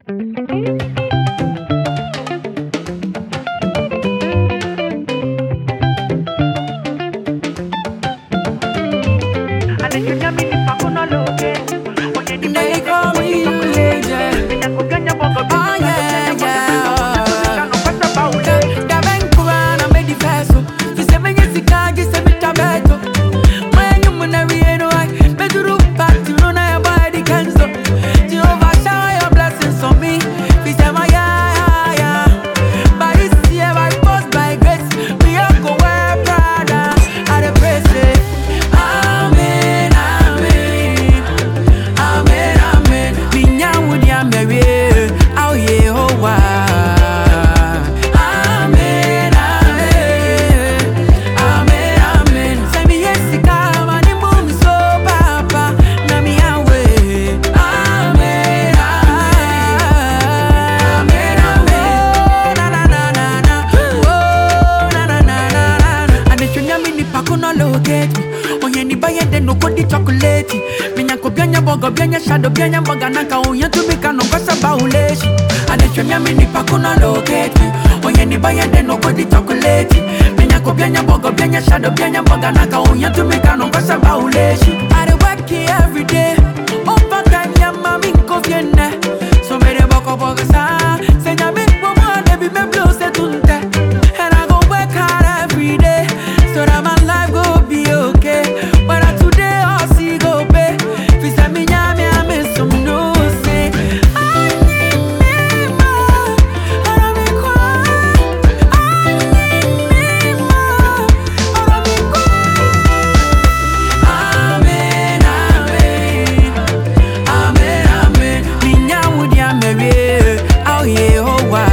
They call me legend. Oh yeah, yeah. Da Vancouver, I made the first. You say me yes, you say me tabeto. My new man, I me do root back to run your body cancel. Jehovah shower your blessings on me. We say my yeah. By this year, by force, by grace, we all go wear Prada. I dey pray say, Amen, Amen, Amen, Amen. Binya wudi ameri, oh yeah, oh wow. Amen, Amen, Amen, Amen. Say me yes, come and move me so papa, na me away. Amen, Amen, Amen. Na na na na na, oh na na na na na. Ane chunya mini pakuno locate. Onye ni baye de no kodi chocolate. Minya ko bianya bogo bianya shadow bianya boga naka onye to be kano kosa bauleshi. Ane chunya mini pakuno locate. Onye ni baye de no kodi chocolate. Minya ko bianya bogo bianya shadow bianya boga naka onye to be kano kosa bauleshi. I dey work here every day. Overtime ya mami ko viene. So me de boko bogo sa. Se nyame mo mo de bi me blow se tunte. And I go work hard every day so that my life go be okay. But today all see go pay. Fi say me nyame I miss some no say. I need me more. I don't be quiet. I need me more. I don't be quiet. Amen, Amen, Amen, Amen. Binya wudi ameri, oh yeah, oh wow.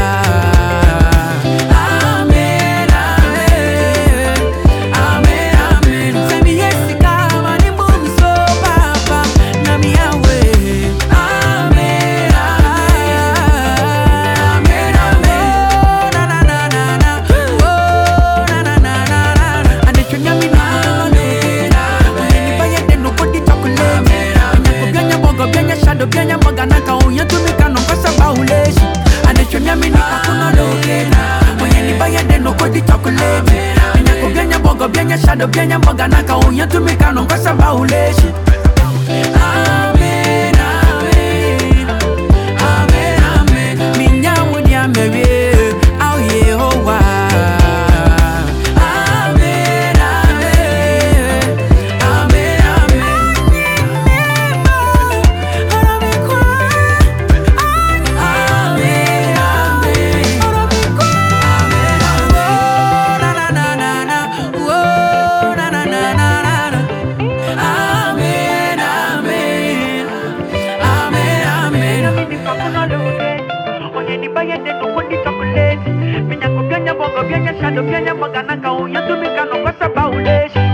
Amen, Amen, Amen, Amen. Say me yes, come and move me so papa, na me away. Amen, Amen, Amen. Na na na na na, oh na na na na na. Ane chunya mi na Amen, Amen. Ni baye de no kodi chocolate. Anya ko bianya bogo bianya shadow bianya boga naka onye to me kano kosa bauleshi. Ane chunya mi ni pakuno locate. Onye ni baye de no kodi chocolate. Anya ko bianya bogo bianya shadow bianya boga naka onye to me kano kosa bauleshi. Amen, Amen, Amen, Amen. Minya wudi ameri, oh yeah, oh wow. Amen, Amen, Amen, Amen. I don't be quiet. Amen, Amen, I don't be quiet. Oh na na na na na, oh na na na na na. Amen, Amen, Amen, Amen. Onye ni baye de no kodi chocolate. Minya ko bianya bogo bianya shadow bianya boga naka onye to me kano kosa bauleshi.